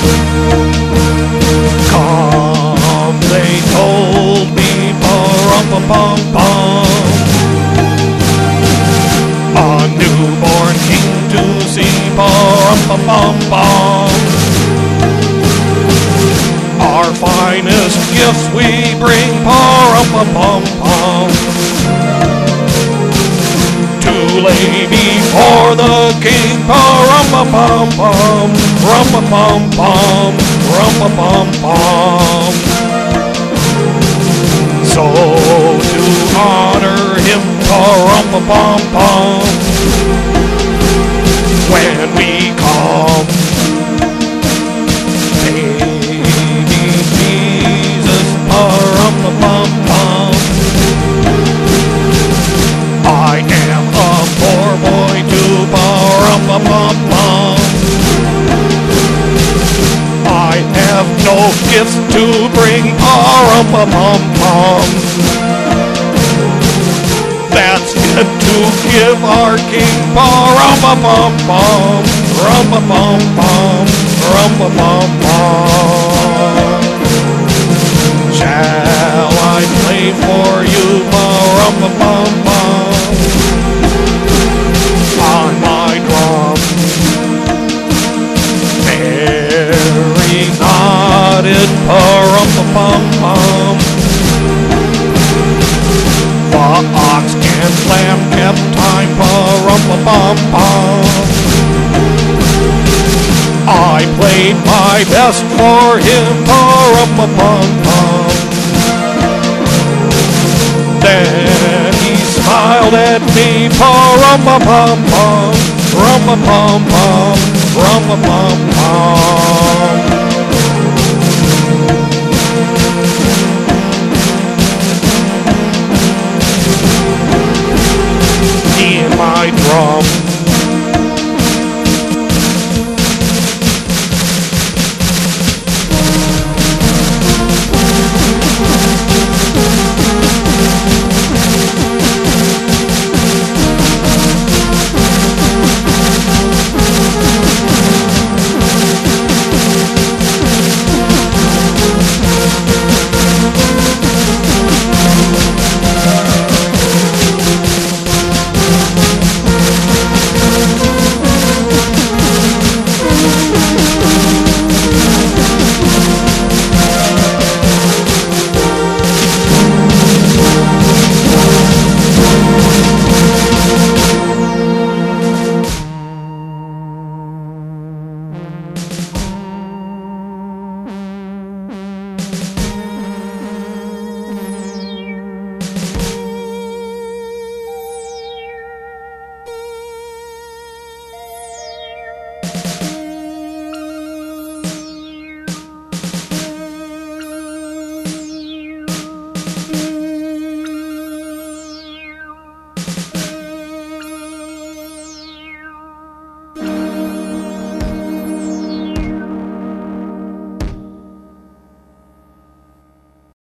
Come, they told me, pa-rum-pa-pum-pum, a newborn king to see, pa-rum-pa-pum-pum. Our finest gifts we bring, pa-rum-pa-pum-pum, to lay before the king, pa-rum-pa-pum-pum, rum-pa-pum-pum, rum-pa-pum-pum. So to honor him, pa-rum-pa-pum-pum, when we come, baby Jesus, pa-rum-pa-pum-pum. I am a poor boy too, pa-rum-pa-pum-pum. I have no gifts to bring, pa-rum-pa-pum-pum. That's it to give our king, pa-rum-pa-pum-pum, rum-pa-pum-pum, rum-pa-pum-pum. Shall I play for you, pa-rum-pa-pum-pum, on my drum? Mary nodded, pa-rum-pa-pum-pum. The ox and lamb kept time, pa-rum-pa-pum-pum. I played my best for him, pa-rum-pa-pum-pum. Then he smiled at me, pa-rum-pa-pum-pum, rum-pa-pum-pum, rum-pa-pum-pum.